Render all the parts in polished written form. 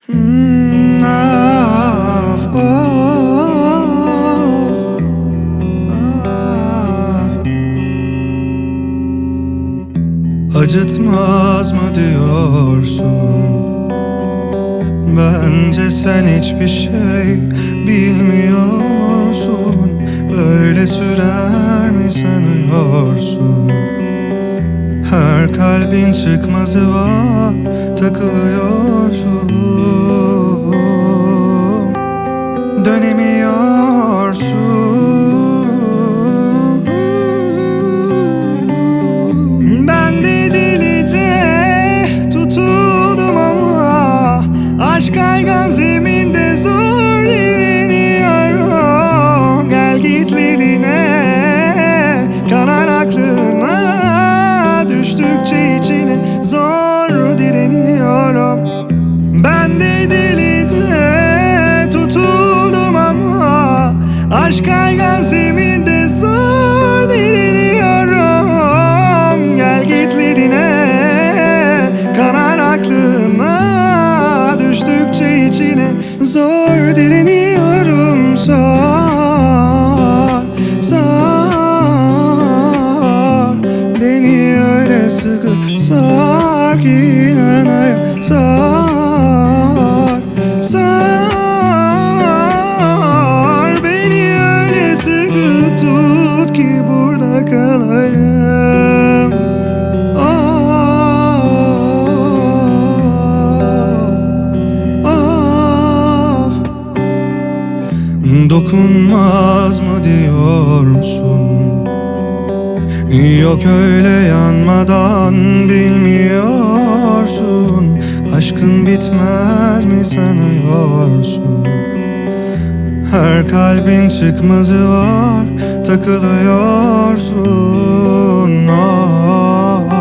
Of, of, of. Acıtmaz mı diyorsun? Bence sen hiçbir şey bilmiyorsun. Böyle sürer mi sanıyorsun? Her kalbin çıkmazı var, takılıyorsun. Dönemiyorsun. Ben de delice tutuldum ama aşk kaygan zeminde zor direniyorum. Gel gitlerine, kanar aklına, düştükçe içine zor direniyorum. Ben de delice tutuldum ama aşk kaygan zeminde zor direniyorum. Gel gitlerine, kanar aklına, düştükçe içine zor direniyorum. Sar, sar beni öyle sıkı, sar ki inanayım. Sar, sar beni öyle sıkı tut ki burada kalayım. Of, of. Dokunmaz mı diyorsun? Yok öyle yanmadan bilmiyorsun. Aşkın bitmez mi sanıyorsun? Her kalbin çıkmazı var, takılıyorsun. Of,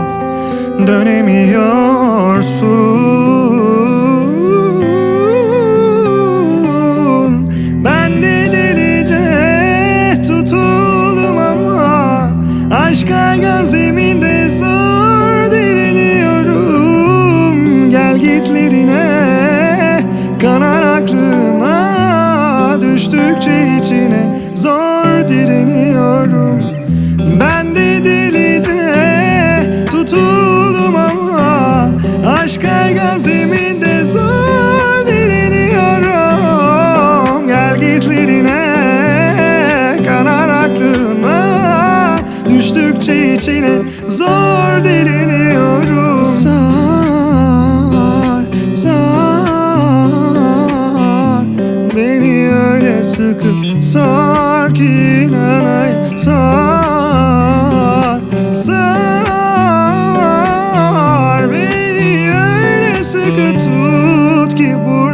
dönemiyorsun. Ben de delice tutuldum ama aşk kaygan zeminde zor direniyorum. Gel gitlerine, kanar aklına, düştükçe içine zor direniyorum. Ben de delice tutuldum ama aşk kaygan zeminde zor direniyorum. Gel gitlerine, kanar aklına, düştükçe içine zor direniyorum. Sar, sar beni öyle sıkı, sar ki inanayım. Sar, sar beni öyle sıkı tut ki bu